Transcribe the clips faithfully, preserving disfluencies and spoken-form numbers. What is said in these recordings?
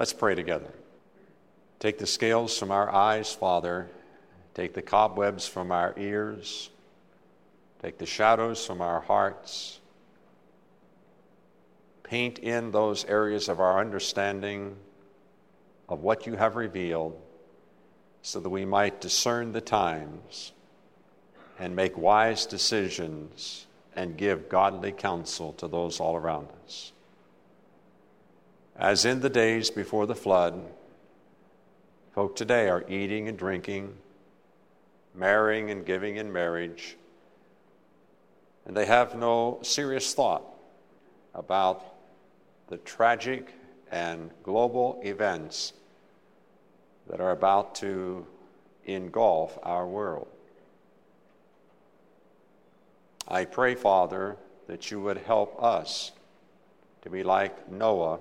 Let's pray together. Take the scales from our eyes, Father. Take the cobwebs from our ears. Take the shadows from our hearts. Paint in those areas of our understanding of what you have revealed so that we might discern the times and make wise decisions and give godly counsel to those all around us. As in the days before the flood, folk today are eating and drinking, marrying and giving in marriage, and they have no serious thought about the tragic and global events that are about to engulf our world. I pray, Father, that you would help us to be like Noah,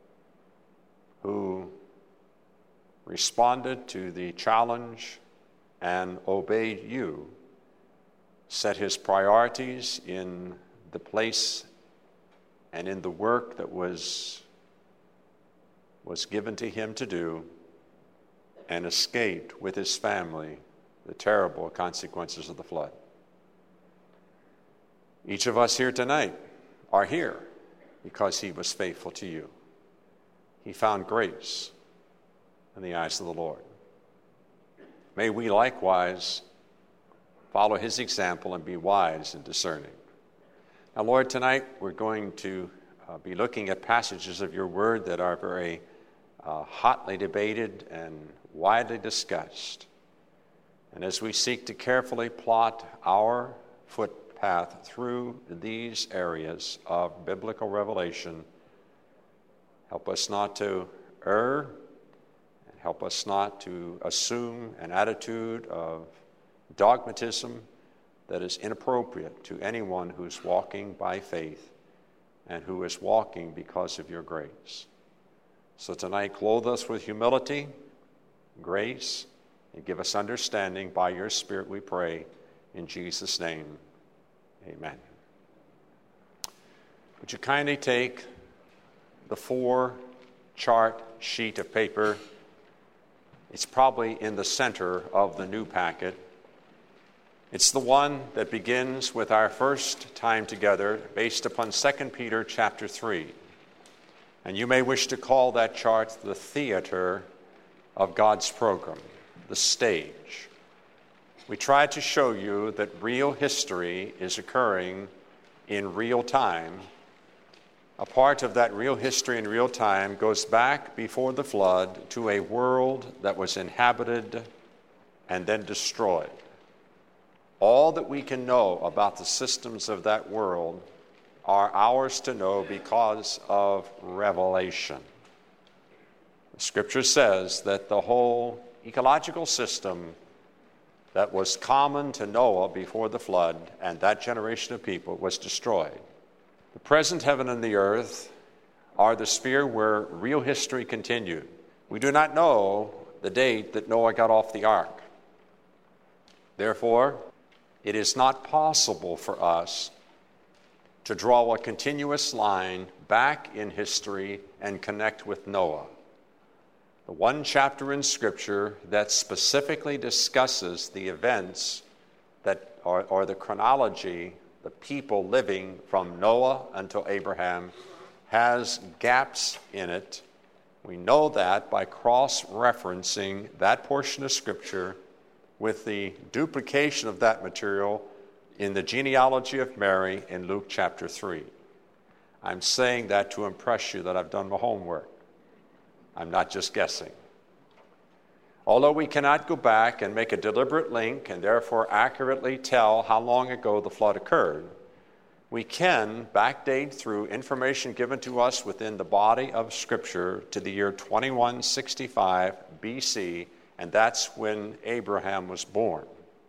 who responded to the challenge and obeyed you, set his priorities in the place and in the work that was, was given to him to do, and escaped with his family the terrible consequences of the flood. Each of us here tonight are here because he was faithful to you. He found grace in the eyes of the Lord. May we likewise follow his example and be wise and discerning. Now, Lord, tonight we're going to uh, be looking at passages of your word that are very uh, hotly debated and widely discussed. And as we seek to carefully plot our footpath through these areas of biblical revelation, help us not to err, and help us not to assume an attitude of dogmatism that is inappropriate to anyone who's walking by faith and who is walking because of your grace. So tonight, clothe us with humility, grace, and give us understanding by your Spirit, we pray, in Jesus' name. Amen. Would you kindly take the four-chart sheet of paper? It's probably in the center of the new packet. It's the one that begins with our first time together based upon Second Peter chapter three. And you may wish to call that chart the theater of God's program, the stage. We try to show you that real history is occurring in real time. A part of that real history in real time goes back before the flood to a world that was inhabited and then destroyed. All that we can know about the systems of that world are ours to know because of revelation. The Scripture says that the whole ecological system that was common to Noah before the flood and that generation of people was destroyed. The present heaven and the earth are the sphere where real history continued. We do not know the date that Noah got off the ark. Therefore, it is not possible for us to draw a continuous line back in history and connect with Noah. The one chapter in Scripture that specifically discusses the events that are, or the chronology, the people living from Noah until Abraham, has gaps in it. We know that by cross-referencing that portion of Scripture with the duplication of that material in the genealogy of Mary in Luke chapter three. I'm saying that to impress you that I've done my homework. I'm not just guessing. Although we cannot go back and make a deliberate link and therefore accurately tell how long ago the flood occurred, we can backdate through information given to us within the body of Scripture to the year twenty-one sixty-five B C, and that's when Abraham was born.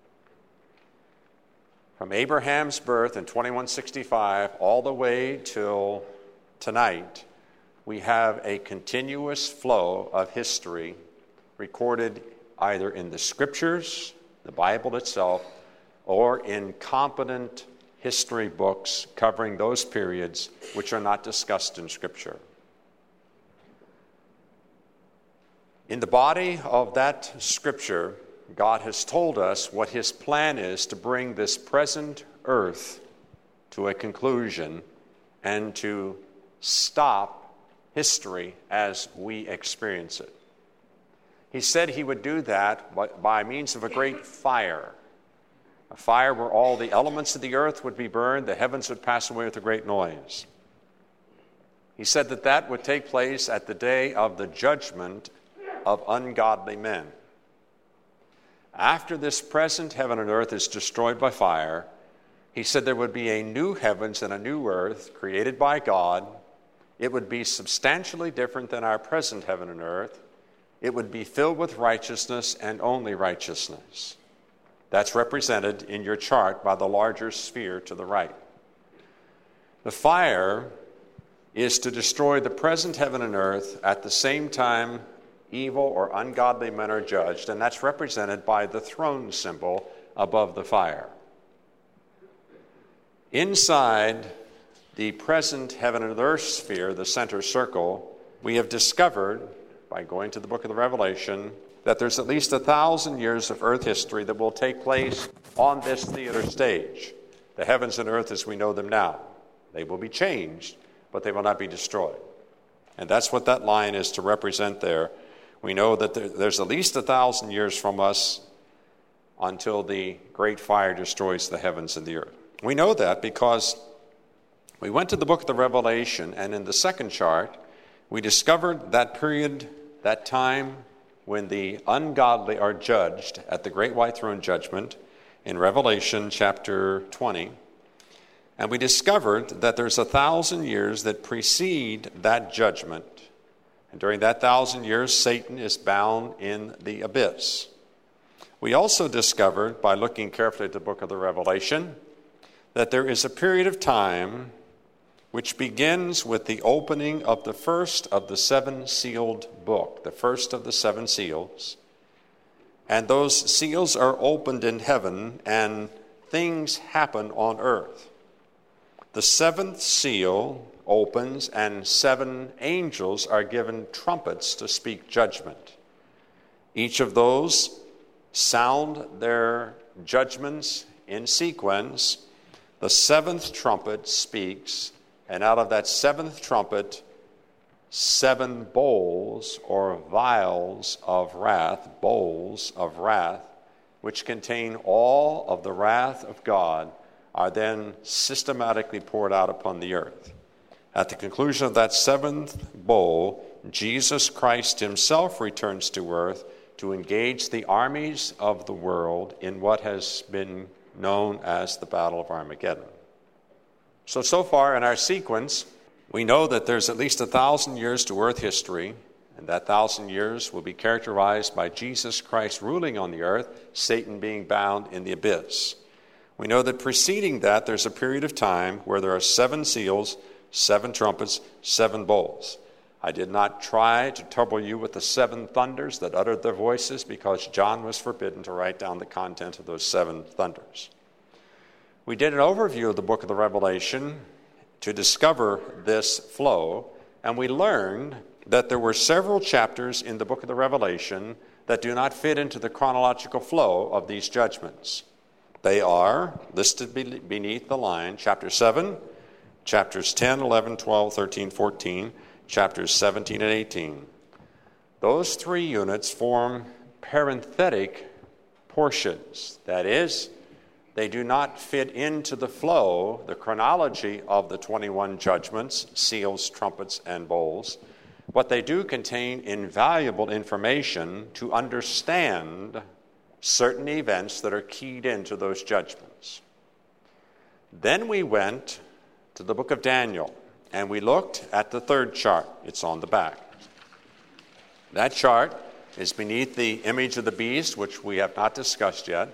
From Abraham's birth in twenty-one sixty-five all the way till tonight, we have a continuous flow of history recorded either in the Scriptures, the Bible itself, or in competent history books covering those periods which are not discussed in Scripture. In the body of that scripture, God has told us what his plan is to bring this present earth to a conclusion and to stop history as we experience it. He said he would do that by, by means of a great fire, a fire where all the elements of the earth would be burned, the heavens would pass away with a great noise. He said that that would take place at the day of the judgment of ungodly men. After this present heaven and earth is destroyed by fire, he said there would be a new heavens and a new earth created by God. It would be substantially different than our present heaven and earth. It would be filled with righteousness and only righteousness. That's represented in your chart by the larger sphere to the right. The fire is to destroy the present heaven and earth at the same time evil or ungodly men are judged, and that's represented by the throne symbol above the fire. Inside the present heaven and earth sphere, the center circle, we have discovered, by going to the book of the Revelation, that there's at least a thousand years of earth history that will take place on this theater stage. The heavens and earth as we know them now. They will be changed, but they will not be destroyed. And that's what that line is to represent there. We know that there, there's at least a thousand years from us until the great fire destroys the heavens and the earth. We know that because we went to the book of the Revelation, and in the second chart, we discovered that period, that time when the ungodly are judged at the great white throne judgment in Revelation chapter twenty. And we discovered that there's a thousand years that precede that judgment. And during that thousand years, Satan is bound in the abyss. We also discovered, by looking carefully at the book of the Revelation, that there is a period of time which begins with the opening of the first of the seven sealed book, the first of the seven seals. And those seals are opened in heaven, and things happen on earth. The seventh seal opens, and seven angels are given trumpets to speak judgment. Each of those sound their judgments in sequence. The seventh trumpet speaks, and out of that seventh trumpet, seven bowls or vials of wrath, bowls of wrath, which contain all of the wrath of God, are then systematically poured out upon the earth. At the conclusion of that seventh bowl, Jesus Christ himself returns to earth to engage the armies of the world in what has been known as the Battle of Armageddon. So, so far in our sequence, we know that there's at least a thousand years to earth history, and that thousand years will be characterized by Jesus Christ ruling on the earth, Satan being bound in the abyss. We know that preceding that, there's a period of time where there are seven seals, seven trumpets, seven bowls. I did not try to trouble you with the seven thunders that uttered their voices, because John was forbidden to write down the content of those seven thunders. We did an overview of the book of the Revelation to discover this flow, and we learned that there were several chapters in the book of the Revelation that do not fit into the chronological flow of these judgments. They are listed beneath the line: chapter seven, chapters ten, eleven, twelve, thirteen, fourteen, chapters seventeen and eighteen. Those three units form parenthetic portions. That is, they do not fit into the flow, the chronology of the twenty-one judgments, seals, trumpets, and bowls, but they do contain invaluable information to understand certain events that are keyed into those judgments. Then we went to the book of Daniel, and we looked at the third chart. It's on the back. That chart is beneath the image of the beast, which we have not discussed yet.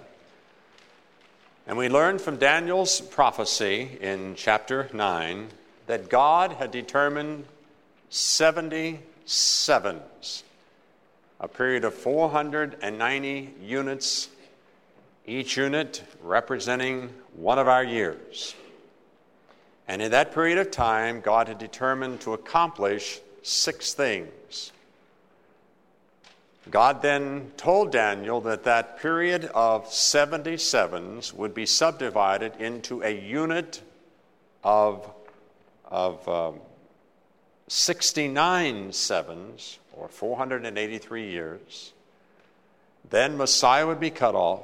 And we learned from Daniel's prophecy in chapter nine that God had determined seventy sevens, a period of four hundred ninety units, each unit representing one of our years. And in that period of time, God had determined to accomplish six things. God then told Daniel that that period of seventy sevens would be subdivided into a unit of, of um, sixty-nine sevens, or four hundred eighty-three years. Then Messiah would be cut off.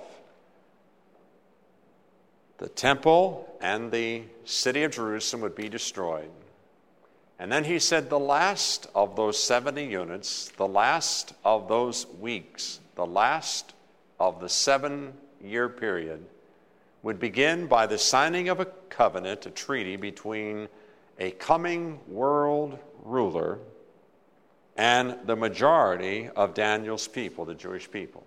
The temple and the city of Jerusalem would be destroyed. And then he said the last of those seventy units, the last of those weeks, the last of the seven-year period would begin by the signing of a covenant, a treaty between a coming world ruler and the majority of Daniel's people, the Jewish people.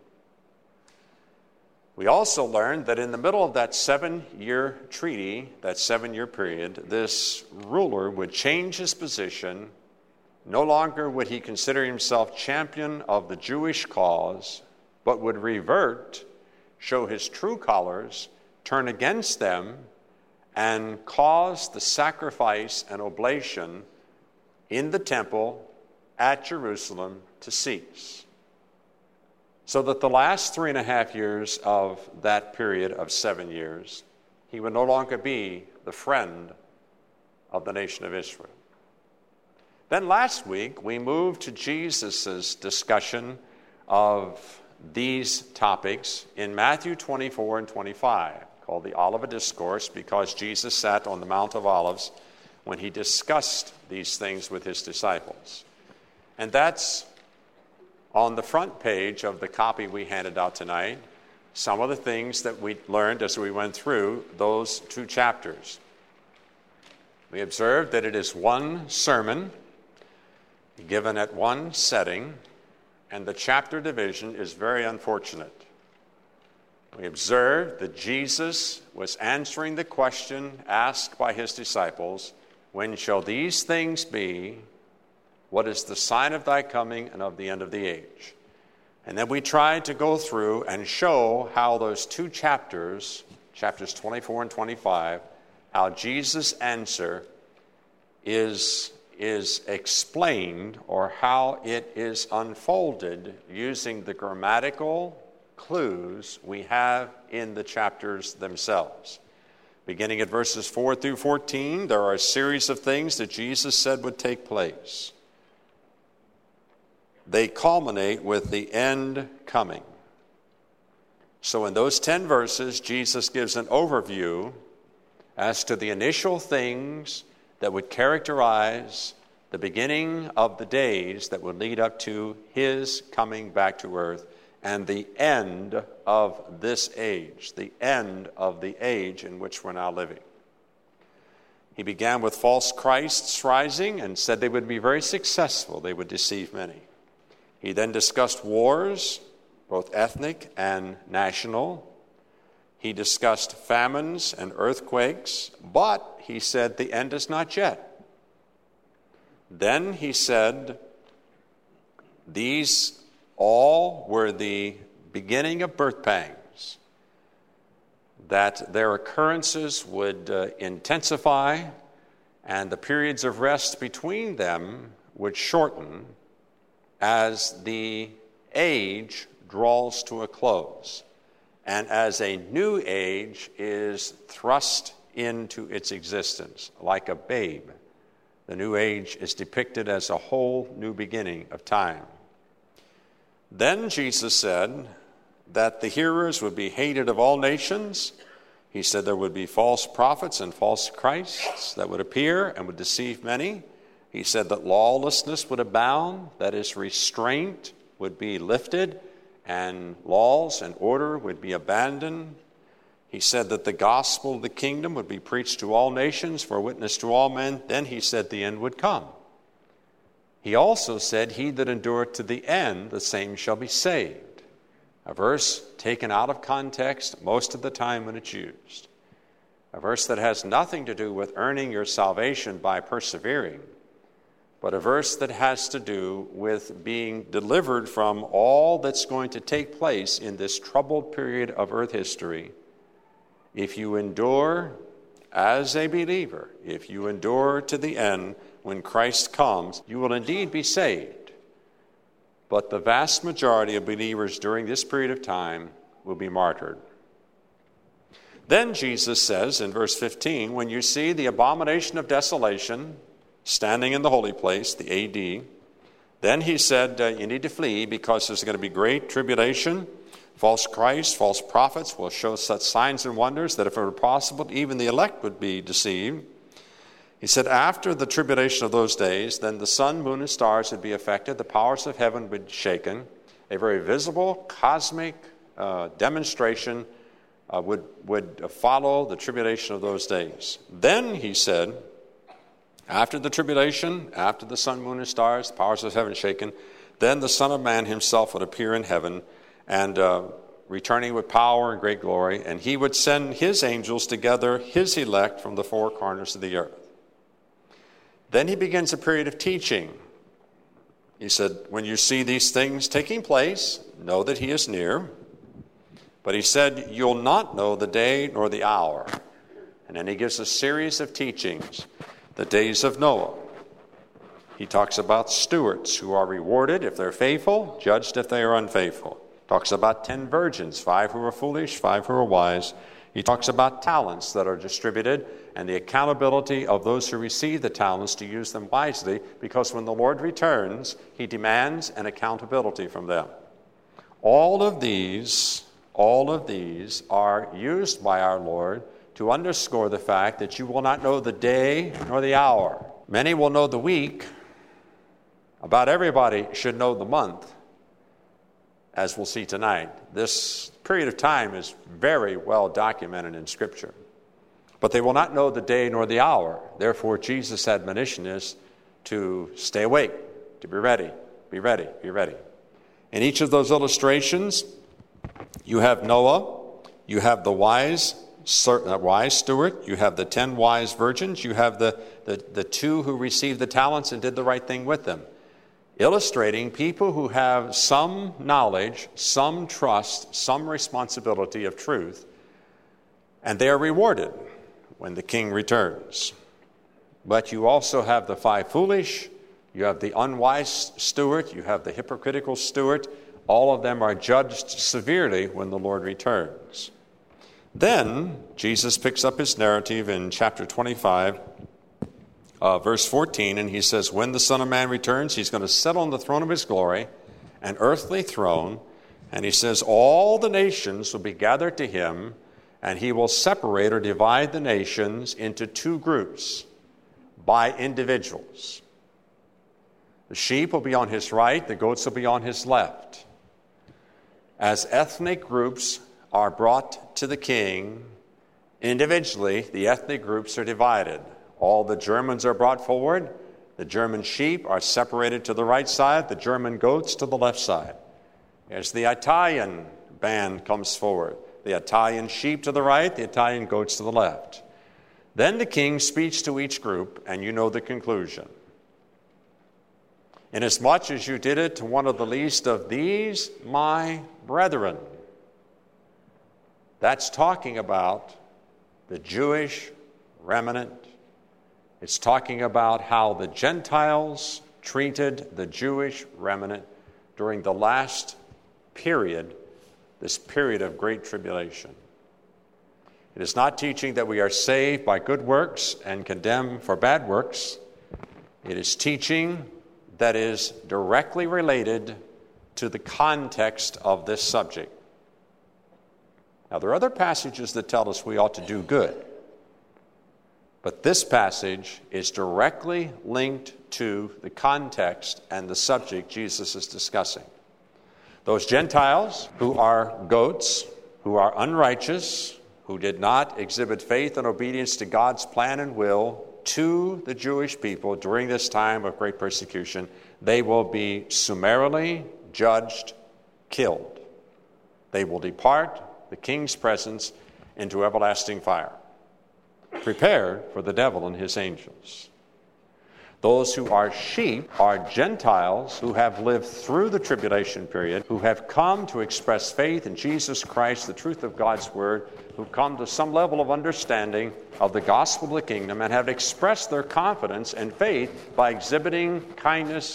We also learned that in the middle of that seven-year treaty, that seven-year period, this ruler would change his position. No longer would he consider himself champion of the Jewish cause, but would revert, show his true colors, turn against them, and cause the sacrifice and oblation in the temple at Jerusalem to cease. So that the last three and a half years of that period of seven years, he would no longer be the friend of the nation of Israel. Then last week, we moved to Jesus' discussion of these topics in Matthew twenty-four and twenty-five, called the Olivet Discourse, because Jesus sat on the Mount of Olives when he discussed these things with his disciples. And that's on the front page of the copy we handed out tonight, some of the things that we learned as we went through those two chapters. We observed that it is one sermon given at one setting, and the chapter division is very unfortunate. We observed that Jesus was answering the question asked by his disciples, "When shall these things be? What is the sign of thy coming and of the end of the age?" And then we tried to go through and show how those two chapters, chapters twenty-four and twenty-five, how Jesus' answer is, is explained, or how it is unfolded using the grammatical clues we have in the chapters themselves. Beginning at verses four through fourteen, there are a series of things that Jesus said would take place. They culminate with the end coming. So in those ten verses, Jesus gives an overview as to the initial things that would characterize the beginning of the days that would lead up to his coming back to earth, and the end of this age, the end of the age in which we're now living. He began with false Christs rising and said they would be very successful. They would deceive many. He then discussed wars, both ethnic and national. He discussed famines and earthquakes, but he said the end is not yet. Then he said these all were the beginning of birth pangs, that their occurrences would uh, intensify and the periods of rest between them would shorten as the age draws to a close and as a new age is thrust into its existence like a babe. The new age is depicted as a whole new beginning of time. Then Jesus said that the hearers would be hated of all nations. He said there would be false prophets and false Christs that would appear and would deceive many. He said that lawlessness would abound, that is, restraint would be lifted, and laws and order would be abandoned. He said that the gospel of the kingdom would be preached to all nations for a witness to all men. Then he said the end would come. He also said, "He that endureth to the end, the same shall be saved." A verse taken out of context most of the time when it's used. A verse that has nothing to do with earning your salvation by persevering, but a verse that has to do with being delivered from all that's going to take place in this troubled period of earth history. If you endure as a believer, if you endure to the end, when Christ comes, you will indeed be saved. but the vast majority of believers during this period of time will be martyred. Then Jesus says in verse fifteen, when you see the abomination of desolation standing in the holy place, the A D, then he said, uh, you need to flee because there's going to be great tribulation. False Christs, false prophets will show such signs and wonders that if it were possible, even the elect would be deceived. He said, after the tribulation of those days, then the sun, moon, and stars would be affected. The powers of heaven would be shaken. A very visible, cosmic uh, demonstration uh, would, would follow the tribulation of those days. Then, he said, after the tribulation, after the sun, moon, and stars, the powers of heaven shaken, then the Son of Man himself would appear in heaven, and uh, returning with power and great glory, and he would send his angels to gather his elect from the four corners of the earth. Then he begins a period of teaching. He said, when you see these things taking place, know that he is near. But he said, you'll not know the day nor the hour. And then he gives a series of teachings. The days of Noah. He talks about stewards who are rewarded if they're faithful, judged if they are unfaithful. Talks about ten virgins, five who are foolish, five who are wise. He talks about talents that are distributed and the accountability of those who receive the talents to use them wisely, because when the Lord returns, he demands an accountability from them. All of these, all of these are used by our Lord to underscore the fact that you will not know the day nor the hour. Many will know the week. About everybody should know the month, as we'll see tonight. This period of time is very well documented in Scripture. But they will not know the day nor the hour. Therefore, Jesus' admonition is to stay awake, to be ready, be ready, be ready. In each of those illustrations, you have Noah, you have the wise A wise steward, you have the ten wise virgins, you have the, the, the two who received the talents and did the right thing with them, illustrating people who have some knowledge, some trust, some responsibility of truth, and they are rewarded when the king returns. But you also have the five foolish, you have the unwise steward, you have the hypocritical steward. All of them are judged severely when the Lord returns. Then, Jesus picks up his narrative in chapter twenty-five, uh, verse fourteen, and he says, when the Son of Man returns, he's going to sit on the throne of his glory, an earthly throne, and he says, all the nations will be gathered to him, and he will separate or divide the nations into two groups by individuals. The sheep will be on his right, the goats will be on his left. As ethnic groups are brought to the king, individually, the ethnic groups are divided. All the Germans are brought forward. The German sheep are separated to the right side, the German goats to the left side. As the Italian band comes forward, the Italian sheep to the right, the Italian goats to the left. Then the king speaks to each group, and you know the conclusion. Inasmuch as you did it to one of the least of these, my brethren. That's talking about the Jewish remnant. It's talking about how the Gentiles treated the Jewish remnant during the last period, this period of great tribulation. It is not teaching that we are saved by good works and condemned for bad works. It is teaching that is directly related to the context of this subject. Now, there are other passages that tell us we ought to do good. But this passage is directly linked to the context and the subject Jesus is discussing. Those Gentiles who are goats, who are unrighteous, who did not exhibit faith and obedience to God's plan and will to the Jewish people during this time of great persecution, they will be summarily judged, killed. They will depart the king's presence into everlasting fire, prepared for the devil and his angels. Those who are sheep are Gentiles who have lived through the tribulation period, who have come to express faith in Jesus Christ, the truth of God's word, who come to some level of understanding of the gospel of the kingdom and have expressed their confidence and faith by exhibiting kindness,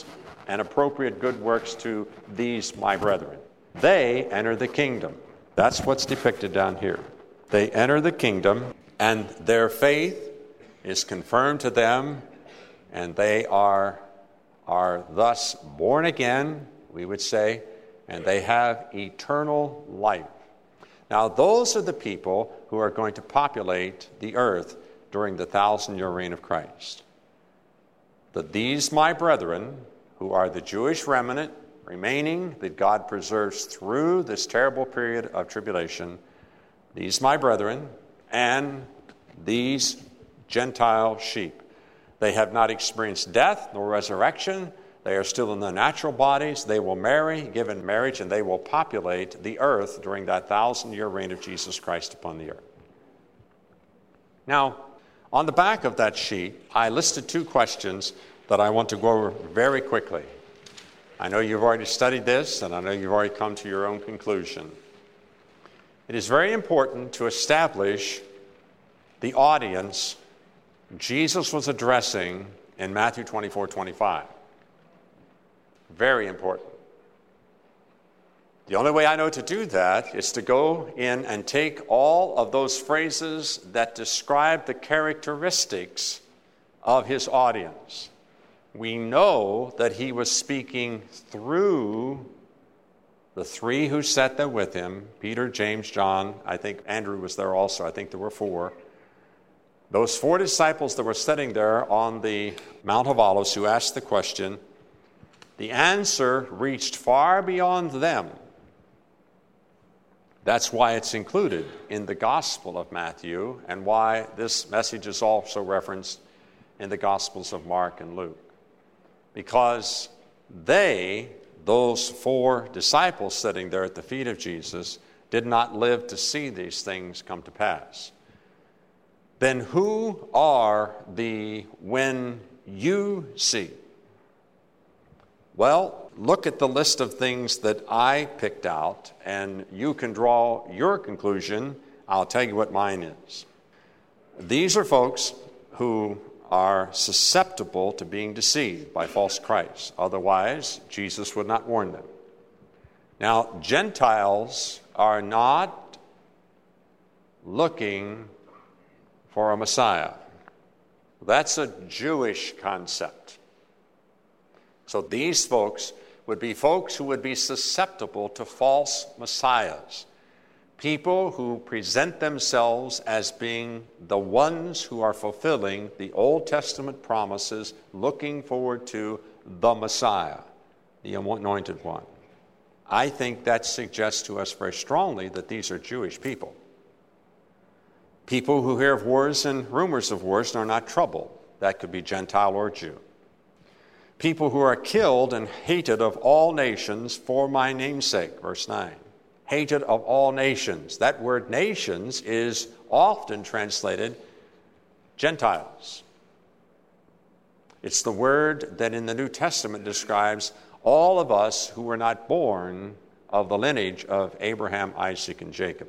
and appropriate good works to these my brethren. They enter the kingdom. That's what's depicted down here. They enter the kingdom, and their faith is confirmed to them, and they are, are thus born again, we would say, and they have eternal life. Now, those are the people who are going to populate the earth during the thousand-year reign of Christ. That these, my brethren, who are the Jewish remnant remaining that God preserves through this terrible period of tribulation, these, my brethren, and these Gentile sheep. They have not experienced death nor resurrection. They are still in their natural bodies. They will marry, give in marriage, and they will populate the earth during that thousand-year reign of Jesus Christ upon the earth. Now, on the back of that sheet, I listed two questions that I want to go over very quickly. I know you've already studied this, and I know you've already come to your own conclusion. It is very important to establish the audience Jesus was addressing in Matthew twenty-four twenty-five. Very important. The only way I know to do that is to go in and take all of those phrases that describe the characteristics of his audience. We know that he was speaking through the three who sat there with him, Peter, James, John. I think Andrew was there also. I think there were four. Those four disciples that were sitting there on the Mount of Olives who asked the question, the answer reached far beyond them. That's why it's included in the Gospel of Matthew and why this message is also referenced in the Gospels of Mark and Luke. Because they, those four disciples sitting there at the feet of Jesus, did not live to see these things come to pass. Then who are the when you see? Well, look at the list of things that I picked out, and you can draw your conclusion. I'll tell you what mine is. These are folks who are susceptible to being deceived by false Christs. Otherwise, Jesus would not warn them. Now, Gentiles are not looking for a Messiah. That's a Jewish concept. So these folks would be folks who would be susceptible to false messiahs. People who present themselves as being the ones who are fulfilling the Old Testament promises, looking forward to the Messiah, the anointed one. I think that suggests to us very strongly that these are Jewish people. People who hear of wars and rumors of wars and are not troubled. That could be Gentile or Jew. People who are killed and hated of all nations for my name's sake, verse nine. Hated of all nations. That word nations is often translated Gentiles. It's the word that in the New Testament describes all of us who were not born of the lineage of Abraham, Isaac, and Jacob.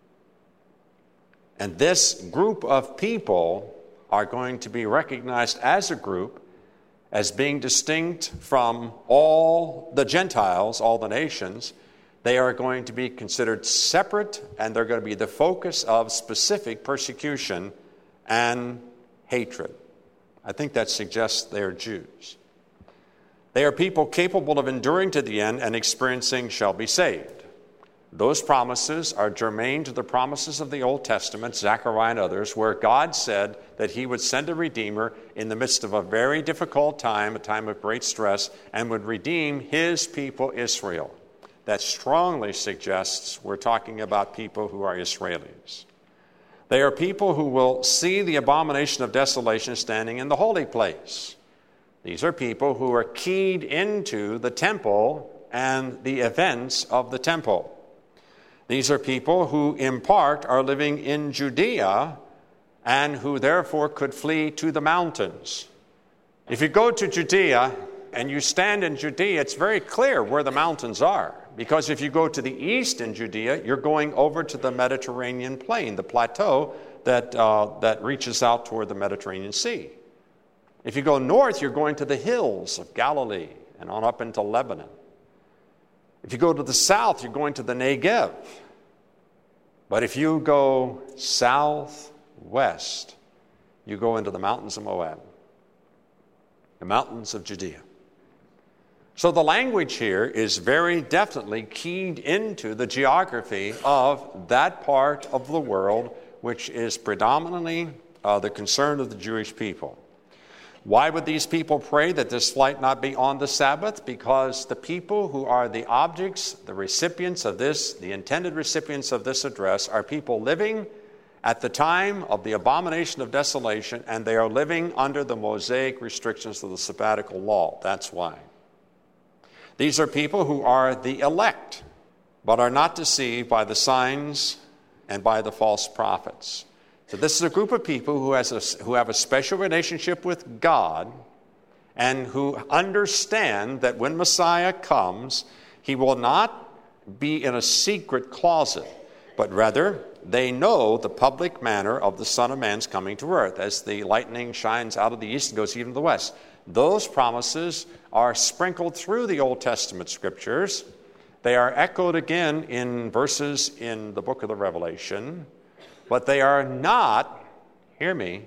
And this group of people are going to be recognized as a group as being distinct from all the Gentiles, all the nations. They are going to be considered separate, and they're going to be the focus of specific persecution and hatred. I think that suggests they are Jews. They are people capable of enduring to the end and experiencing shall be saved. Those promises are germane to the promises of the Old Testament, Zechariah and others, where God said that he would send a Redeemer in the midst of a very difficult time, a time of great stress, and would redeem his people Israel. That strongly suggests we're talking about people who are Israelis. They are people who will see the abomination of desolation standing in the holy place. These are people who are keyed into the temple and the events of the temple. These are people who, in part, are living in Judea and who therefore could flee to the mountains. If you go to Judea and you stand in Judea, it's very clear where the mountains are. Because if you go to the east in Judea, you're going over to the Mediterranean plain, the plateau that, uh, that reaches out toward the Mediterranean Sea. If you go north, you're going to the hills of Galilee and on up into Lebanon. If you go to the south, you're going to the Negev. But if you go southwest, you go into the mountains of Moab, the mountains of Judea. So the language here is very definitely keyed into the geography of that part of the world which is predominantly uh, the concern of the Jewish people. Why would these people pray that this flight not be on the Sabbath? Because the people who are the objects, the recipients of this, the intended recipients of this address, are people living at the time of the abomination of desolation, and they are living under the Mosaic restrictions of the sabbatical law. That's why. These are people who are the elect, but are not deceived by the signs and by the false prophets. So this is a group of people who, has a, who have a special relationship with God and who understand that when Messiah comes, he will not be in a secret closet, but rather they know the public manner of the Son of Man's coming to earth. As the lightning shines out of the east and goes even to the west. Those promises are sprinkled through the Old Testament scriptures. They are echoed again in verses in the book of the Revelation. But they are not, hear me,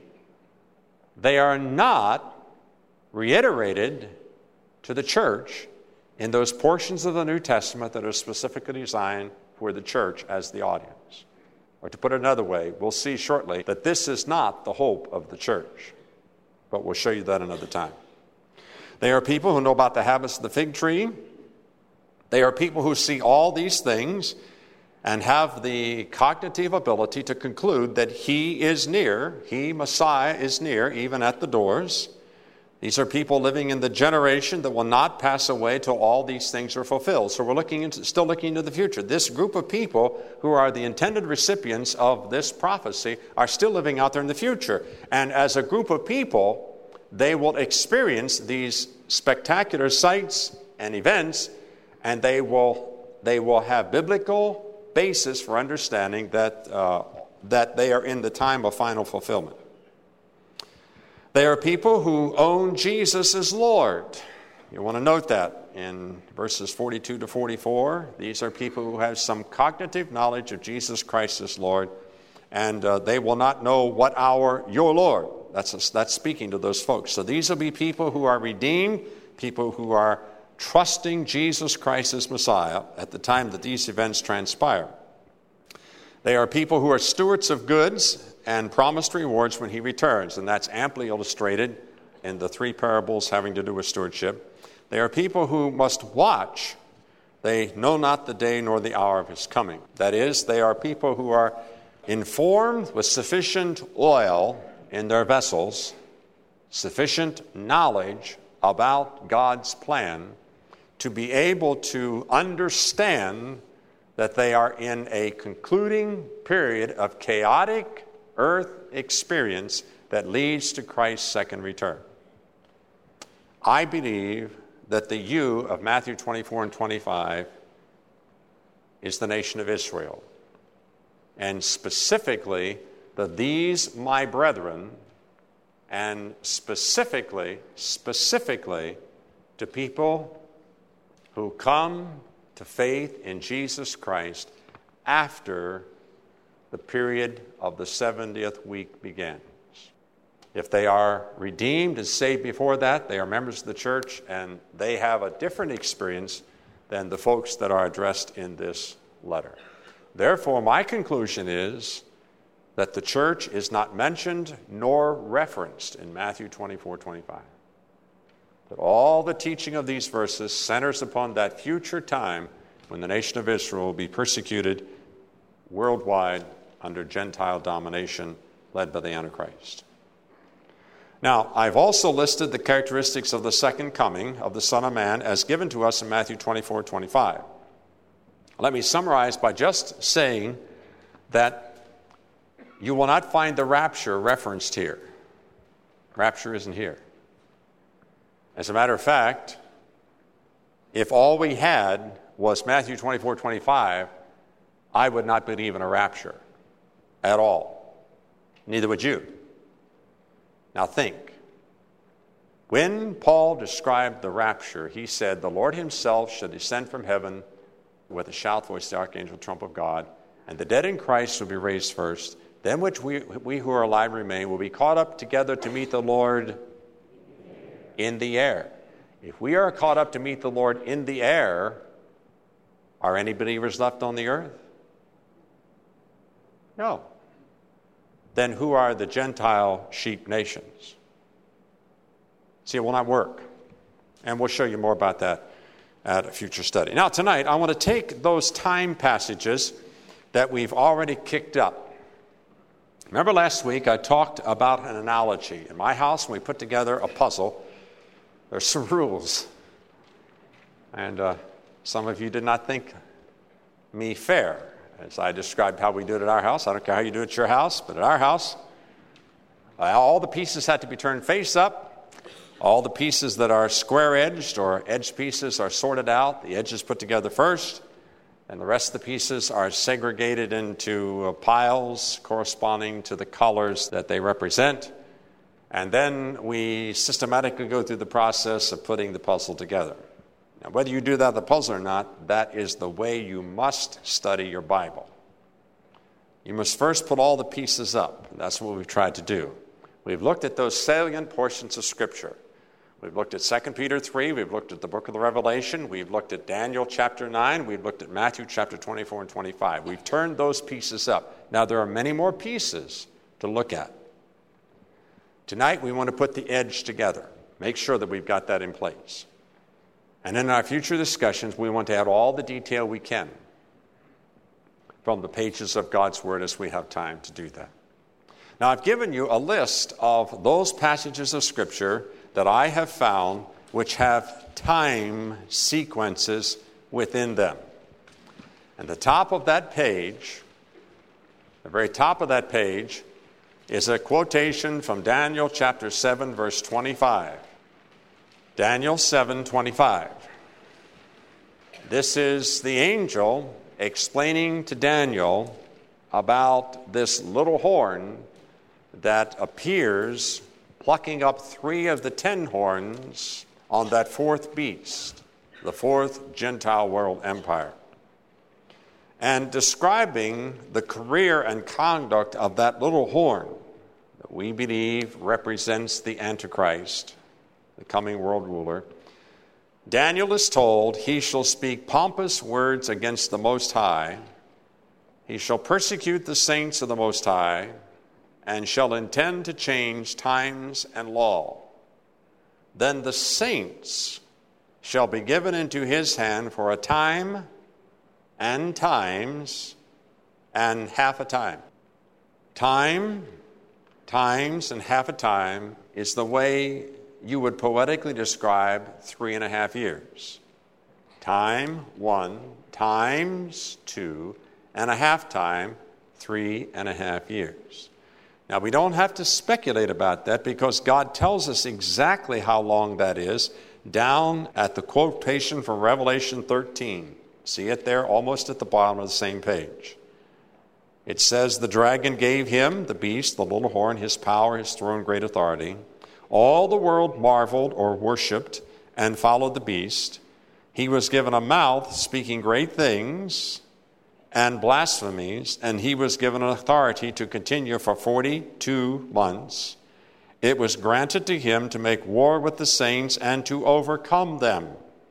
they are not reiterated to the church in those portions of the New Testament that are specifically designed for the church as the audience. Or to put it another way, we'll see shortly that this is not the hope of the church. But we'll show you that another time. They are people who know about the habits of the fig tree. They are people who see all these things and have the cognitive ability to conclude that he is near, he, Messiah, is near, even at the doors. These are people living in the generation that will not pass away till all these things are fulfilled. So we're looking into, still looking into the future. This group of people who are the intended recipients of this prophecy are still living out there in the future. And as a group of people, they will experience these spectacular sights and events, and they will, they will have biblical basis for understanding that uh, that they are in the time of final fulfillment. They are people who own Jesus as Lord. You want to note that in verses forty-two to forty-four. These are people who have some cognitive knowledge of Jesus Christ as Lord, and uh, they will not know what hour your Lord. That's a, that's speaking to those folks. So these will be people who are redeemed, people who are trusting Jesus Christ as Messiah at the time that these events transpire. They are people who are stewards of goods and promised rewards when he returns, and that's amply illustrated in the three parables having to do with stewardship. They are people who must watch. They know not the day nor the hour of his coming. That is, they are people who are informed with sufficient oil in their vessels, sufficient knowledge about God's plan to be able to understand that they are in a concluding period of chaotic earth experience that leads to Christ's second return. I believe that the you of Matthew twenty-four and twenty-five is the nation of Israel. And specifically, the these my brethren, and specifically, specifically to people who come to faith in Jesus Christ after the period of the seventieth week begins. If they are redeemed and saved before that, they are members of the church, and they have a different experience than the folks that are addressed in this letter. Therefore, my conclusion is that the church is not mentioned nor referenced in Matthew twenty-four twenty-five. That all the teaching of these verses centers upon that future time when the nation of Israel will be persecuted worldwide under Gentile domination led by the Antichrist. Now, I've also listed the characteristics of the second coming of the Son of Man as given to us in Matthew twenty-four twenty-five. Let me summarize by just saying that you will not find the rapture referenced here. Rapture isn't here. As a matter of fact, if all we had was Matthew twenty-four twenty-five, I would not believe in a rapture at all. Neither would you. Now think. When Paul described the rapture, he said, the Lord himself shall descend from heaven with a shout voice, the archangel, trump of God, and the dead in Christ will be raised first. Then which we, we who are alive remain will be caught up together to meet the Lord in the air. If we are caught up to meet the Lord in the air, are any believers left on the earth? No. Then who are the Gentile sheep nations? See, it will not work. And we'll show you more about that at a future study. Now, tonight, I want to take those time passages that we've already kicked up. Remember last week I talked about an analogy. In my house, when we put together a puzzle, there's some rules. And uh, some of you did not think me fair as I described how we do it at our house. I don't care how you do it at your house, but at our house, all the pieces had to be turned face up. All the pieces that are square-edged or edge pieces are sorted out. The edges put together first, and the rest of the pieces are segregated into piles corresponding to the colors that they represent. And then we systematically go through the process of putting the puzzle together. Now, whether you do that with the puzzle or not, that is the way you must study your Bible. You must first put all the pieces up. That's what we've tried to do. We've looked at those salient portions of Scripture. We've looked at Second Peter three, we've looked at the book of the Revelation, we've looked at Daniel chapter nine, we've looked at Matthew chapter twenty-four and twenty-five. We've turned those pieces up. Now there are many more pieces to look at. Tonight we want to put the edge together. Make sure that we've got that in place. And in our future discussions, we want to add all the detail we can from the pages of God's Word as we have time to do that. Now I've given you a list of those passages of Scripture that I have found which have time sequences within them. And the top of that page, the very top of that page, is a quotation from Daniel chapter seven, verse twenty-five. Daniel seven twenty-five. This is the angel explaining to Daniel about this little horn that appears plucking up three of the ten horns on that fourth beast, the fourth Gentile world empire, and describing the career and conduct of that little horn that we believe represents the Antichrist, the coming world ruler. Daniel is told he shall speak pompous words against the Most High. He shall persecute the saints of the Most High, and shall intend to change times and law. Then the saints shall be given into his hand for a time and times and half a time. Time, times, and half a time is the way you would poetically describe three and a half years. Time, one, times, two, and a half time, three and a half years. Now, we don't have to speculate about that because God tells us exactly how long that is down at the quotation from Revelation thirteen. See it there almost at the bottom of the same page. It says, the dragon gave him, the beast, the little horn, his power, his throne, great authority. All the world marveled or worshipped and followed the beast. He was given a mouth speaking great things and blasphemies, and he was given an authority to continue for forty-two months. It was granted to him to make war with the saints and to overcome them.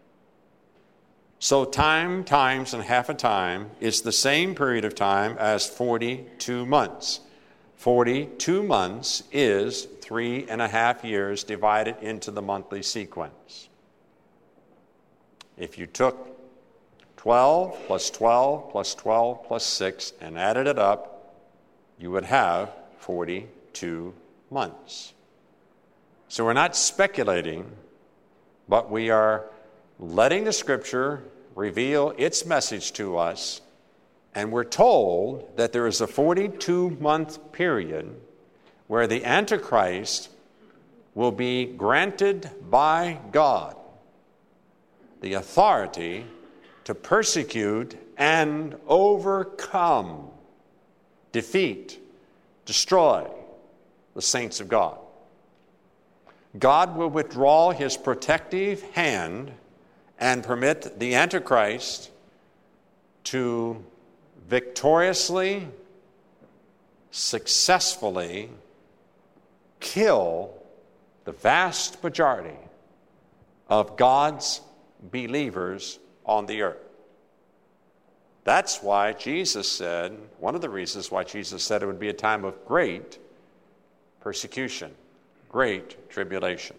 So time, times, and half a time is the same period of time as forty-two months. forty-two months is three and a half years divided into the monthly sequence. If you took twelve plus twelve plus twelve plus six and added it up, you would have forty-two months. So we're not speculating, but we are letting the Scripture reveal its message to us, and we're told that there is a forty-two month period where the Antichrist will be granted by God the authority to persecute and overcome, defeat, destroy the saints of God. God will withdraw his protective hand and permit the Antichrist to victoriously, successfully kill the vast majority of God's believers on the earth. That's why Jesus said, one of the reasons why Jesus said it would be a time of great persecution, great tribulation.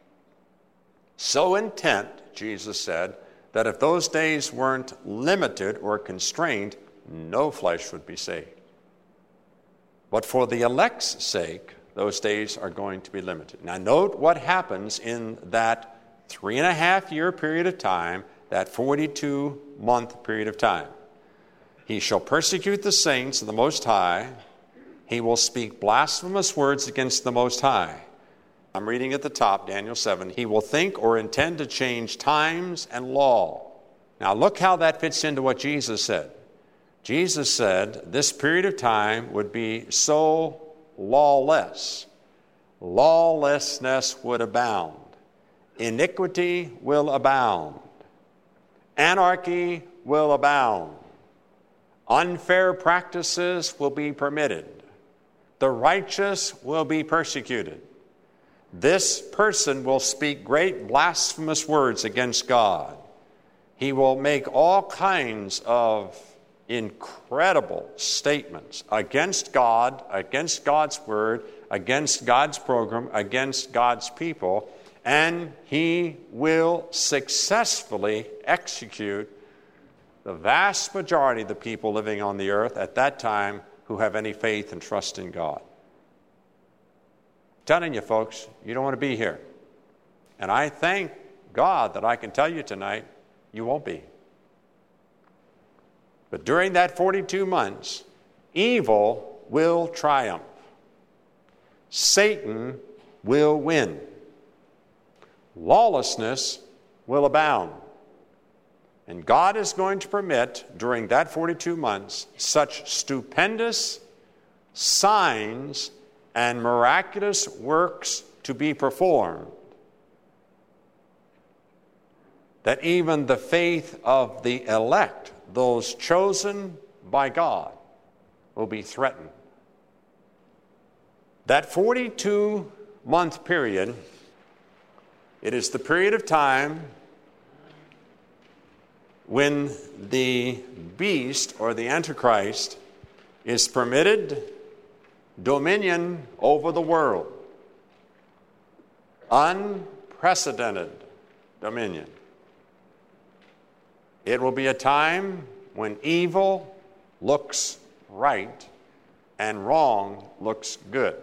So intent, Jesus said, that if those days weren't limited or constrained, no flesh would be saved. But for the elect's sake, those days are going to be limited. Now note what happens in that three and a half year period of time, that forty-two month period of time. He shall persecute the saints of the Most High. He will speak blasphemous words against the Most High. I'm reading at the top, Daniel seven. He will think or intend to change times and law. Now look how that fits into what Jesus said. Jesus said this period of time would be so lawless. Lawlessness would abound. Iniquity will abound. Anarchy will abound. Unfair practices will be permitted. The righteous will be persecuted. This person will speak great blasphemous words against God. He will make all kinds of incredible statements against God, against God's word, against God's program, against God's people, and he will successfully execute the vast majority of the people living on the earth at that time who have any faith and trust in God. I'm telling you, folks, you don't want to be here. And I thank God that I can tell you tonight, you won't be. But during that forty-two months, evil will triumph. Satan will win. Lawlessness will abound. And God is going to permit, during that forty-two months, such stupendous signs and miraculous works to be performed that even the faith of the elect, those chosen by God, will be threatened. That forty-two month period, it is the period of time when the beast or the Antichrist is permitted dominion over the world. Unprecedented dominion. It will be a time when evil looks right and wrong looks good.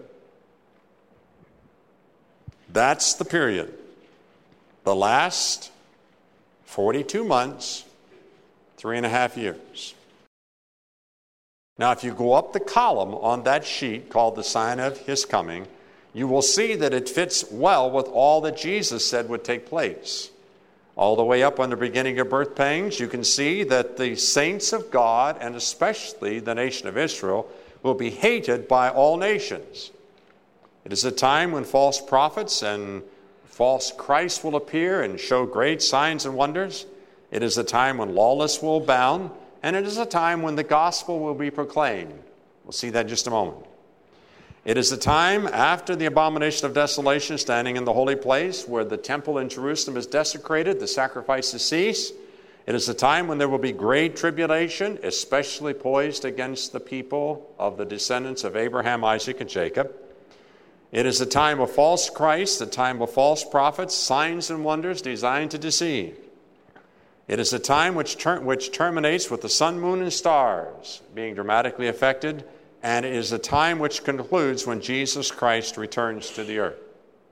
That's the period. The last forty-two months, three and a half years. Now, if you go up the column on that sheet called the sign of his coming, you will see that it fits well with all that Jesus said would take place. All the way up on the beginning of birth pangs, you can see that the saints of God, and especially the nation of Israel, will be hated by all nations. It is a time when false prophets and false Christ will appear and show great signs and wonders. It is a time when lawlessness will abound, and it is a time when the gospel will be proclaimed. We'll see that in just a moment. It is a time after the abomination of desolation, standing in the holy place where the temple in Jerusalem is desecrated, the sacrifices cease. It is a time when there will be great tribulation, especially poised against the people of the descendants of Abraham, Isaac, and Jacob. It is a time of false Christ, a time of false prophets, signs and wonders designed to deceive. It is a time which, ter- which terminates with the sun, moon, and stars being dramatically affected, and it is a time which concludes when Jesus Christ returns to the earth.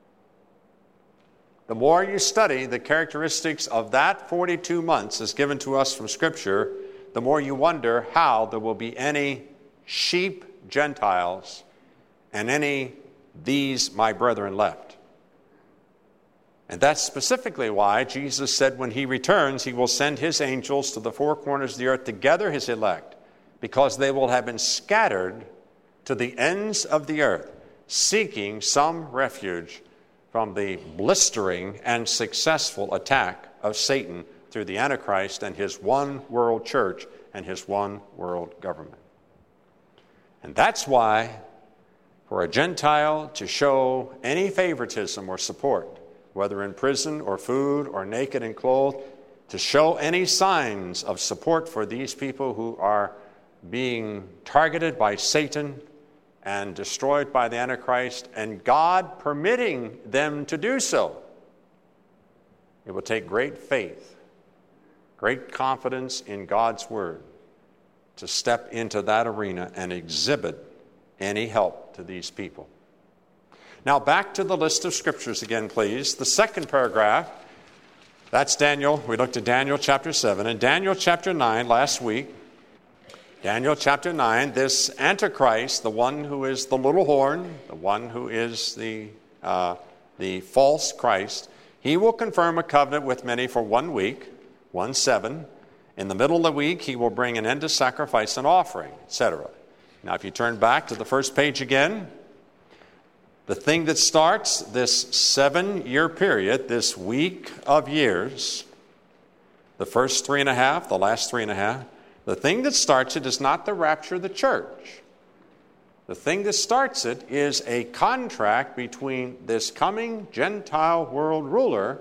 The more you study the characteristics of that forty-two months as given to us from Scripture, the more you wonder how there will be any sheep Gentiles and any these my brethren left. And that's specifically why Jesus said when he returns, he will send his angels to the four corners of the earth to gather his elect, because they will have been scattered to the ends of the earth, seeking some refuge from the blistering and successful attack of Satan through the Antichrist and his one world church and his one world government. And that's why, for a Gentile to show any favoritism or support, whether in prison or food or naked and clothed, to show any signs of support for these people who are being targeted by Satan and destroyed by the Antichrist, and God permitting them to do so, it will take great faith, great confidence in God's word to step into that arena and exhibit any help to these people. Now back to the list of scriptures again, please. The second paragraph, that's Daniel. We looked at Daniel chapter seven. In Daniel chapter nine last week, Daniel chapter nine, this Antichrist, the one who is the little horn, the one who is the, uh, the false Christ, he will confirm a covenant with many for one week, one seven. In the middle of the week, he will bring an end to sacrifice and offering, et cetera. Now, if you turn back to the first page again, the thing that starts this seven-year period, this week of years, the first three and a half, the last three and a half, the thing that starts it is not the rapture of the church. The thing that starts it is a contract between this coming Gentile world ruler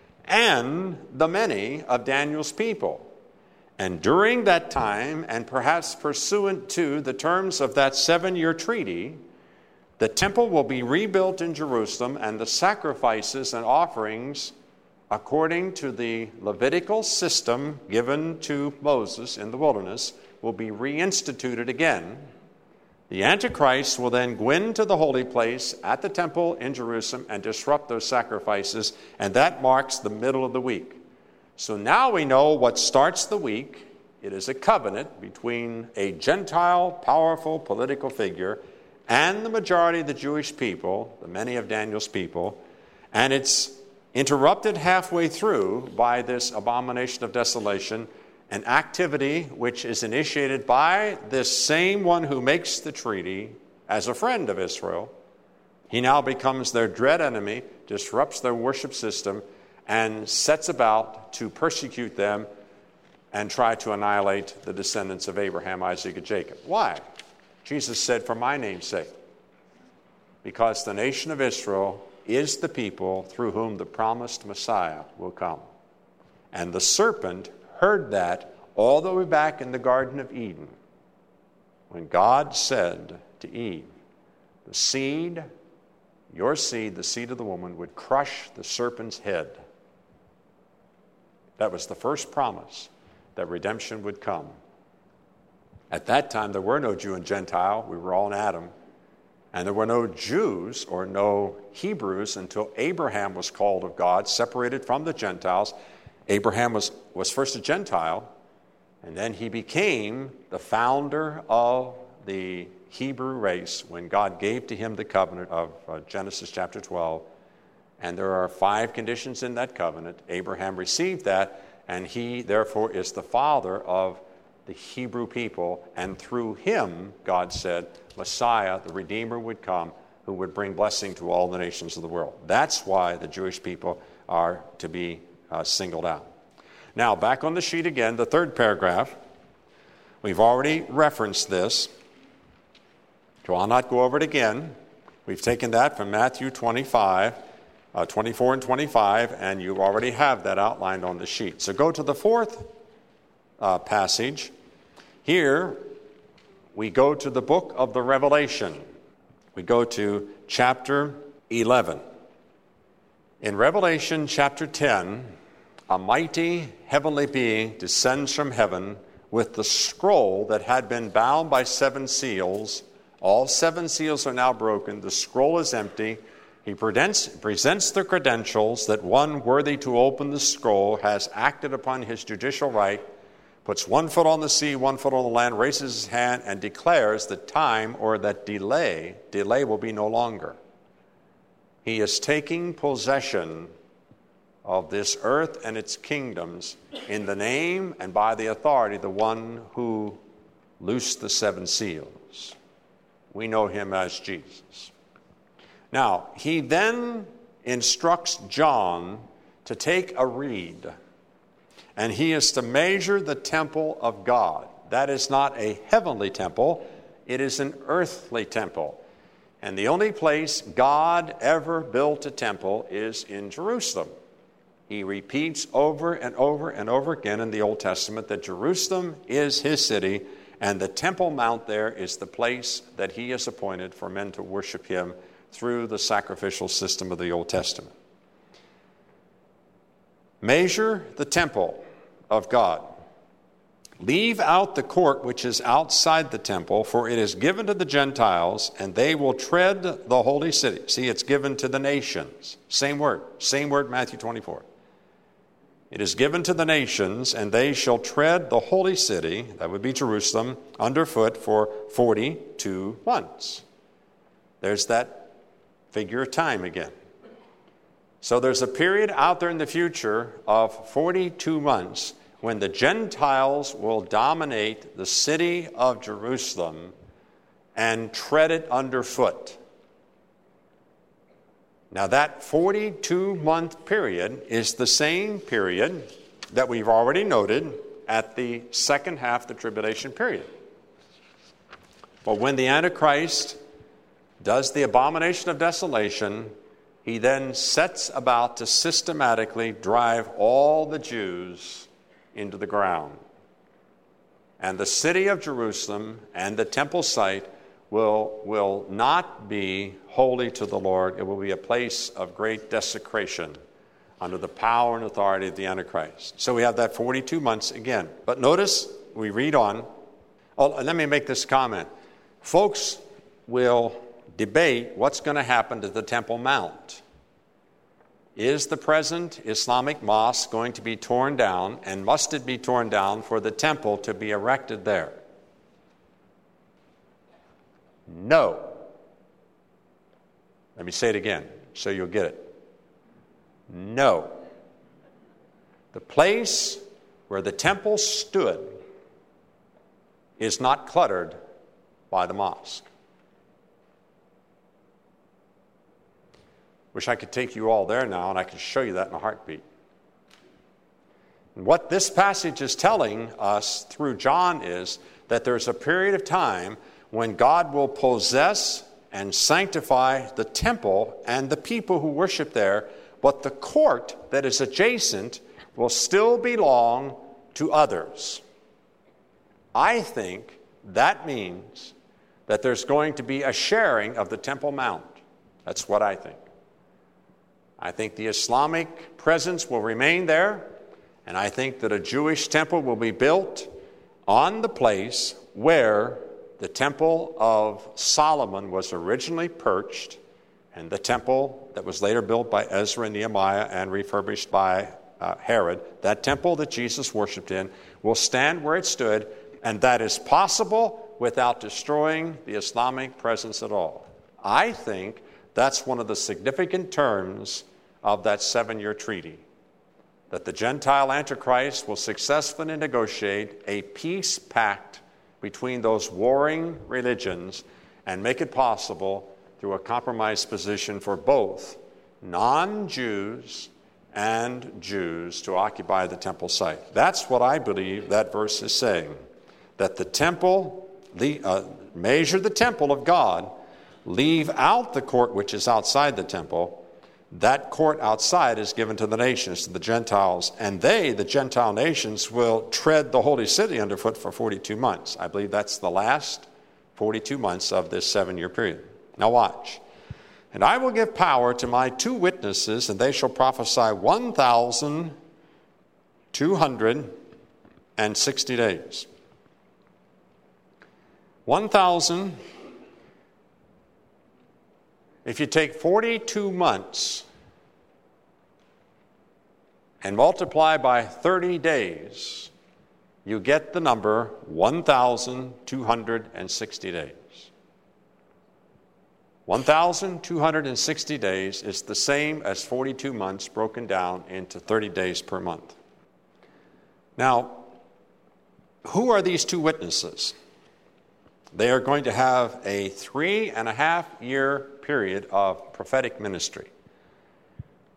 and the many of Daniel's people. And during that time, and perhaps pursuant to the terms of that seven-year treaty, the temple will be rebuilt in Jerusalem, and the sacrifices and offerings, according to the Levitical system given to Moses in the wilderness, will be reinstituted again. The Antichrist will then go into the holy place at the temple in Jerusalem and disrupt those sacrifices, and that marks the middle of the week. So now we know what starts the week. It is a covenant between a Gentile, powerful political figure and the majority of the Jewish people, the many of Daniel's people, and it's interrupted halfway through by this abomination of desolation, an activity which is initiated by this same one who makes the treaty as a friend of Israel. He now becomes their dread enemy, disrupts their worship system, and sets about to persecute them and try to annihilate the descendants of Abraham, Isaac, and Jacob. Why? Jesus said, for my name's sake. Because the nation of Israel is the people through whom the promised Messiah will come. And the serpent heard that all the way back in the Garden of Eden, when God said to Eve, the seed, your seed, the seed of the woman, would crush the serpent's head. That was the first promise that redemption would come. At that time, there were no Jew and Gentile. We were all in Adam. And there were no Jews or no Hebrews until Abraham was called of God, separated from the Gentiles. Abraham was, was first a Gentile, and then he became the founder of the Hebrew race when God gave to him the covenant of uh, Genesis chapter twelve. And there are five conditions in that covenant. Abraham received that, and he, therefore, is the father of the Hebrew people. And through him, God said, Messiah, the Redeemer, would come, who would bring blessing to all the nations of the world. That's why the Jewish people are to be uh, singled out. Now, back on the sheet again, the third paragraph. We've already referenced this, so I'll not go over it again. We've taken that from Matthew twenty-five. Uh, twenty-four and twenty-five, and you already have that outlined on the sheet. So go to the fourth uh, passage. Here, we go to the book of the Revelation. We go to chapter eleven. In Revelation chapter ten, a mighty heavenly being descends from heaven with the scroll that had been bound by seven seals. All seven seals are now broken. The scroll is empty. He presents, presents the credentials that one worthy to open the scroll has acted upon his judicial right, puts one foot on the sea, one foot on the land, raises his hand, and declares that time or that delay, delay will be no longer. He is taking possession of this earth and its kingdoms in the name and by the authority of the one who loosed the seven seals. We know him as Jesus. Now, he then instructs John to take a reed, and he is to measure the temple of God. That is not a heavenly temple, it is an earthly temple. And the only place God ever built a temple is in Jerusalem. He repeats over and over and over again in the Old Testament that Jerusalem is his city, and the Temple Mount there is the place that he has appointed for men to worship him through the sacrificial system of the Old Testament. Measure the temple of God. Leave out the court which is outside the temple, for it is given to the Gentiles, and they will tread the holy city. See, it's given to the nations. Same word. Same word, Matthew twenty-four. It is given to the nations, and they shall tread the holy city, that would be Jerusalem, underfoot for forty-two months. There's that figure of time again. So there's a period out there in the future of forty-two months when the Gentiles will dominate the city of Jerusalem and tread it underfoot. Now that forty-two month period is the same period that we've already noted at the second half of the tribulation period. But when the Antichrist does the abomination of desolation, he then sets about to systematically drive all the Jews into the ground. And the city of Jerusalem and the temple site will, will not be holy to the Lord. It will be a place of great desecration under the power and authority of the Antichrist. So we have that forty-two months again. But notice, we read on. Oh, let me make this comment. Folks will debate what's going to happen to the Temple Mount. Is the present Islamic mosque going to be torn down, and must it be torn down for the temple to be erected there? No. Let me say it again so you'll get it. No. The place where the temple stood is not cluttered by the mosque. Wish I could take you all there now, and I could show you that in a heartbeat. And what this passage is telling us through John is that there's a period of time when God will possess and sanctify the temple and the people who worship there, but the court that is adjacent will still belong to others. I think that means that there's going to be a sharing of the Temple Mount. That's what I think. I think the Islamic presence will remain there, and I think that a Jewish temple will be built on the place where the temple of Solomon was originally perched, and the temple that was later built by Ezra and Nehemiah and refurbished by uh, Herod, that temple that Jesus worshiped in, will stand where it stood, and that is possible without destroying the Islamic presence at all. I think that's one of the significant terms of that seven-year treaty, that the Gentile Antichrist will successfully negotiate a peace pact between those warring religions and make it possible through a compromise position for both non-Jews and Jews to occupy the temple site. That's what I believe that verse is saying, that the temple, the, uh, measure the temple of God, leave out the court which is outside the temple. That court outside is given to the nations, to the Gentiles, and they, the Gentile nations, will tread the holy city underfoot for forty-two months. I believe that's the last forty-two months of this seven-year period. Now watch. And I will give power to my two witnesses, and they shall prophesy one thousand two hundred sixty days. one thousand If you take forty-two months and multiply by thirty days, you get the number one thousand two hundred sixty days. one thousand two hundred sixty days is the same as forty-two months broken down into thirty days per month. Now, who are these two witnesses? They are going to have a three and a half year period of prophetic ministry.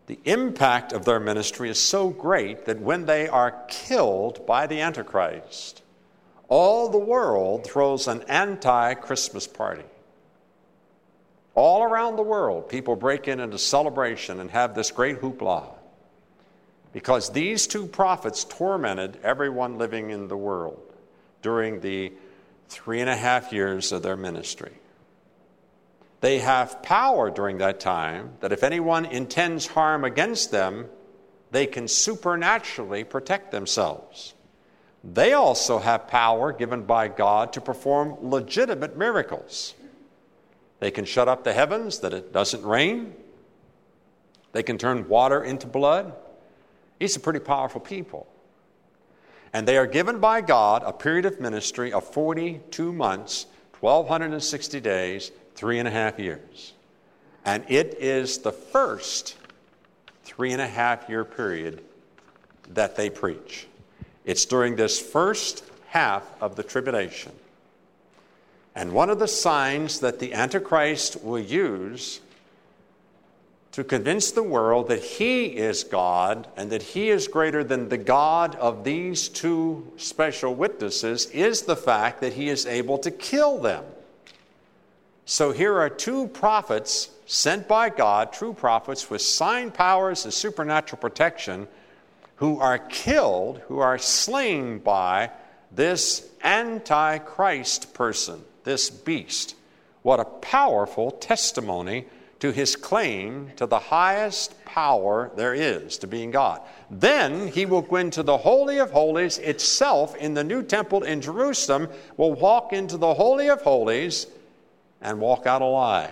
The impact of their ministry is so great that when they are killed by the Antichrist, all the world throws an anti-Christmas party. All around the world, people break in into celebration and have this great hoopla because these two prophets tormented everyone living in the world during the three and a half years of their ministry. They have power during that time that if anyone intends harm against them, they can supernaturally protect themselves. They also have power given by God to perform legitimate miracles. They can shut up the heavens that it doesn't rain. They can turn water into blood. These are pretty powerful people. And they are given by God a period of ministry of forty-two months, one thousand two hundred sixty days, three and a half years. And it is the first three and a half year period that they preach. It's during this first half of the tribulation. And one of the signs that the Antichrist will use to convince the world that he is God and that he is greater than the God of these two special witnesses is the fact that he is able to kill them. So here are two prophets sent by God, true prophets with sign powers and supernatural protection, who are killed, who are slain by this Antichrist person, this beast. What a powerful testimony to his claim to the highest power there is, to being God. Then he will go into the Holy of Holies itself in the new temple in Jerusalem, will walk into the Holy of Holies and walk out alive.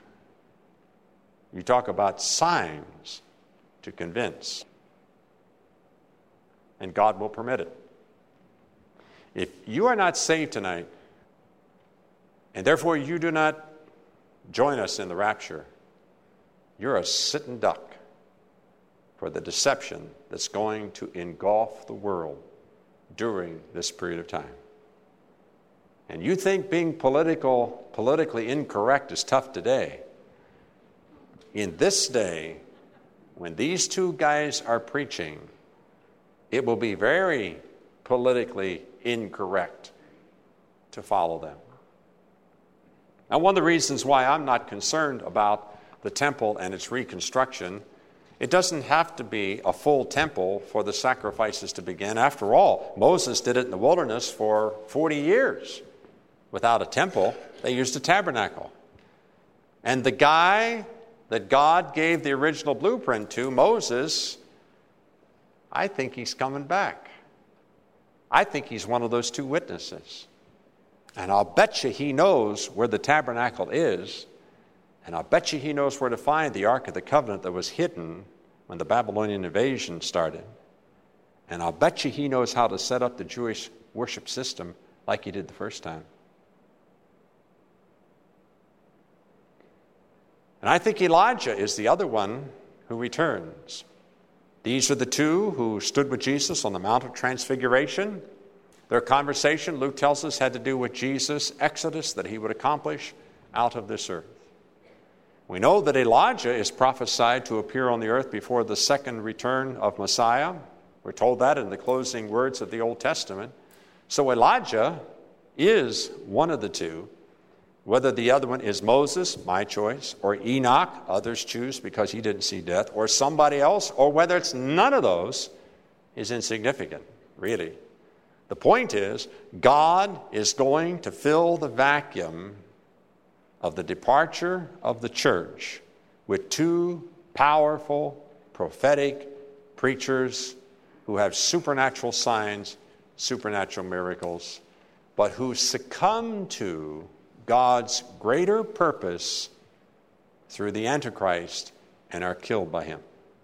You talk about signs to convince. And God will permit it. If you are not saved tonight, and therefore you do not join us in the rapture, you're a sitting duck for the deception that's going to engulf the world during this period of time. And you think being political, politically incorrect is tough today. In this day, when these two guys are preaching, it will be very politically incorrect to follow them. Now, one of the reasons why I'm not concerned about the temple and its reconstruction, it doesn't have to be a full temple for the sacrifices to begin. After all, Moses did it in the wilderness for forty years without a temple. They used a tabernacle. And the guy that God gave the original blueprint to, Moses, I think he's coming back. I think he's one of those two witnesses. And I'll bet you he knows where the tabernacle is, and I'll bet you he knows where to find the Ark of the Covenant that was hidden when the Babylonian invasion started. And I'll bet you he knows how to set up the Jewish worship system like he did the first time. And I think Elijah is the other one who returns. These are the two who stood with Jesus on the Mount of Transfiguration. Their conversation, Luke tells us, had to do with Jesus' exodus that he would accomplish out of this earth. We know that Elijah is prophesied to appear on the earth before the second return of Messiah. We're told that in the closing words of the Old Testament. So Elijah is one of the two. Whether the other one is Moses, my choice, or Enoch, others choose because he didn't see death, or somebody else, or whether it's none of those, is insignificant, really. The point is, God is going to fill the vacuum of the departure of the church with two powerful, prophetic preachers who have supernatural signs, supernatural miracles, but who succumb to God's greater purpose through the Antichrist and are killed by him.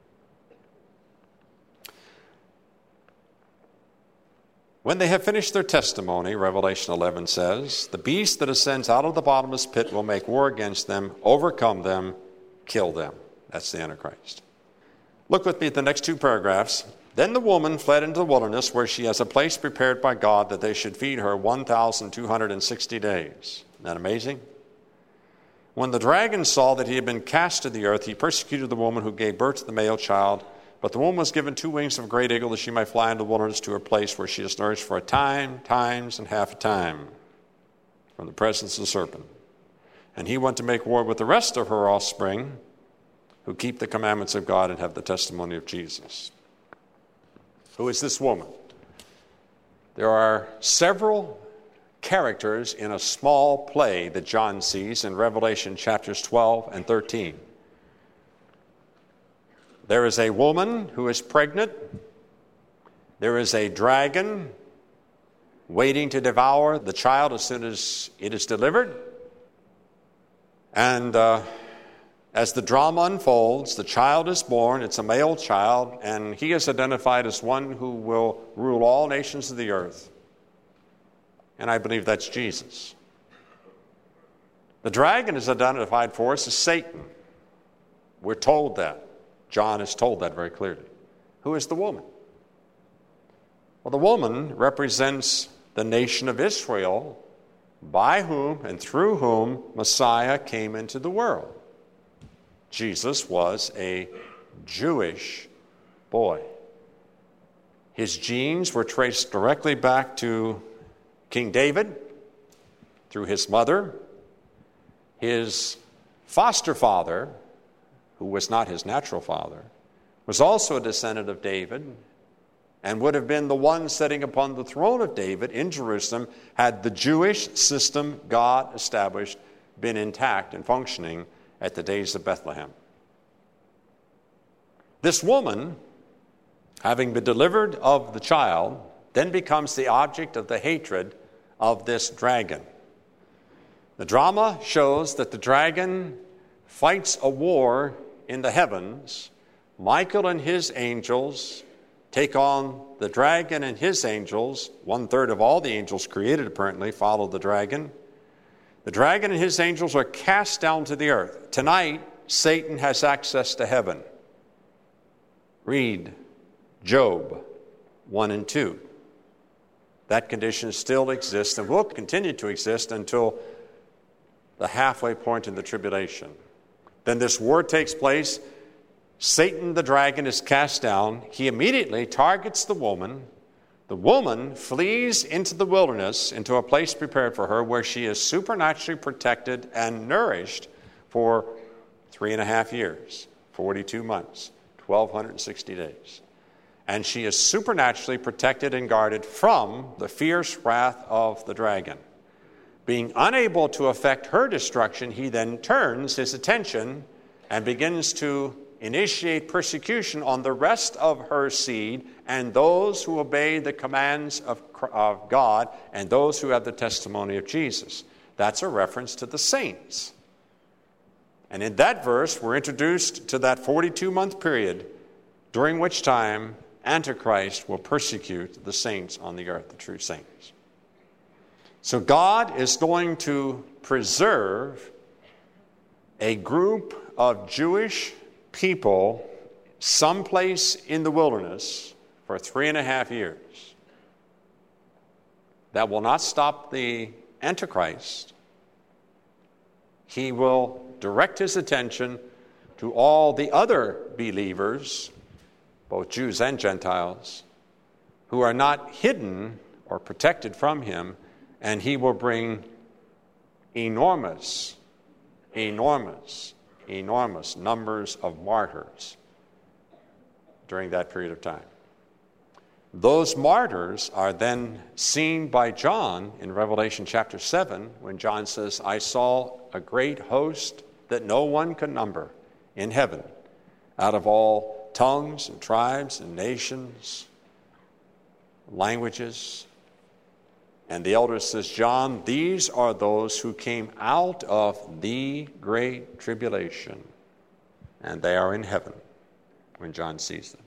When they have finished their testimony, Revelation eleven says, the beast that ascends out of the bottomless pit will make war against them, overcome them, kill them. That's the Antichrist. Look with me at the next two paragraphs. Then the woman fled into the wilderness where she has a place prepared by God that they should feed her one thousand two hundred sixty days. Isn't that amazing? When the dragon saw that he had been cast to the earth, he persecuted the woman who gave birth to the male child. But the woman was given two wings of a great eagle that she might fly into the wilderness to her place where she is nourished for a time, times, and half a time from the presence of the serpent. And he went to make war with the rest of her offspring who keep the commandments of God and have the testimony of Jesus. Who is this woman? There are several characters in a small play that John sees in Revelation chapters twelve and thirteen. There is a woman who is pregnant. There is a dragon waiting to devour the child as soon as it is delivered. And uh, as the drama unfolds, the child is born. It's a male child, and he is identified as one who will rule all nations of the earth. And I believe that's Jesus. The dragon is identified for us as Satan. We're told that. John is told that very clearly. Who is the woman? Well, the woman represents the nation of Israel, by whom and through whom Messiah came into the world. Jesus was a Jewish boy. His genes were traced directly back to King David through his mother. His foster father, who was not his natural father, was also a descendant of David and would have been the one sitting upon the throne of David in Jerusalem had the Jewish system God established been intact and functioning at the days of Bethlehem. This woman, having been delivered of the child, then becomes the object of the hatred of this dragon. The drama shows that the dragon fights a war in the heavens. Michael and his angels take on the dragon and his angels. One-third of all the angels created, apparently, follow the dragon. The dragon and his angels are cast down to the earth. Tonight, Satan has access to heaven. Read Job one and two. That condition still exists and will continue to exist until the halfway point in the tribulation. Then this war takes place. Satan, the dragon, is cast down. He immediately targets the woman. The woman flees into the wilderness, into a place prepared for her where she is supernaturally protected and nourished for three and a half years, forty-two months, twelve sixty days. And she is supernaturally protected and guarded from the fierce wrath of the dragon. Being unable to effect her destruction, he then turns his attention and begins to initiate persecution on the rest of her seed and those who obey the commands of, of God and those who have the testimony of Jesus. That's a reference to the saints. And in that verse, we're introduced to that forty-two month period during which time Antichrist will persecute the saints on the earth, the true saints. So God is going to preserve a group of Jewish people someplace in the wilderness for three and a half years. That will not stop the Antichrist. He will direct his attention to all the other believers, both Jews and Gentiles, who are not hidden or protected from him, and he will bring enormous, enormous, enormous numbers of martyrs during that period of time. Those martyrs are then seen by John in Revelation chapter seven when John says, I saw a great host that no one could number in heaven, out of all tongues and tribes and nations, languages. And the elder says, John, these are those who came out of the great tribulation, and they are in heaven when John sees them.